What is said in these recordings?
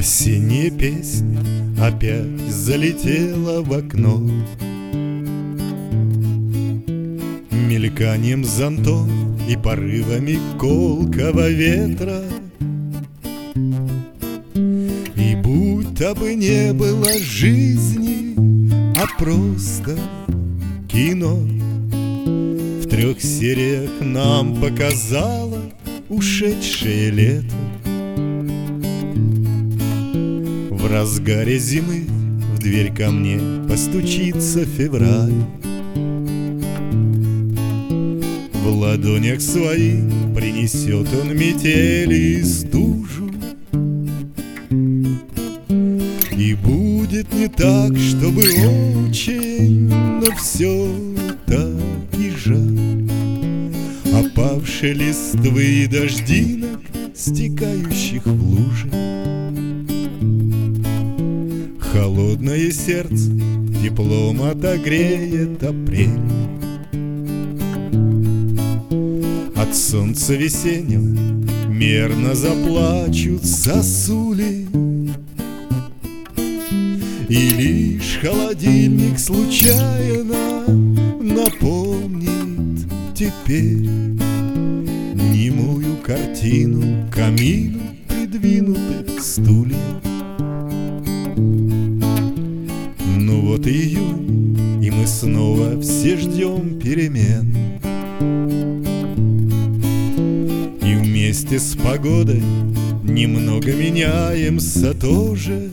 Осенняя песня опять залетела в окно, мельканием зонтов и порывами колкого ветра. И будто бы не было жизни, а просто кино. В 3 сериях нам показало ушедшее лето. В разгаре зимы в дверь ко мне постучится февраль. В ладонях своих принесет он метели и стужу. И будет не так, чтобы очень, но все так и жаль. Опавшие листвы и дождинок, стекающих в лужи. Холодное сердце теплом отогреет апрель. От солнца весеннего мерно заплачут сосули. И лишь холодильник случайно напомнит теперь немую картину к камину придвинутых стульев. Ну вот и июнь, и мы снова все ждем перемен. И вместе с погодой немного меняемся тоже.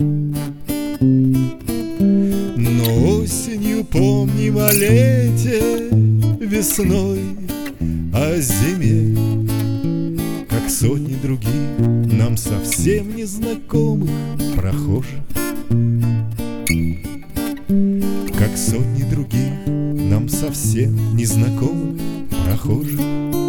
Но осенью помним о лете, весной о зиме, как сотни других нам совсем незнакомых прохожих. Как сотни других нам совсем незнакомых прохожих.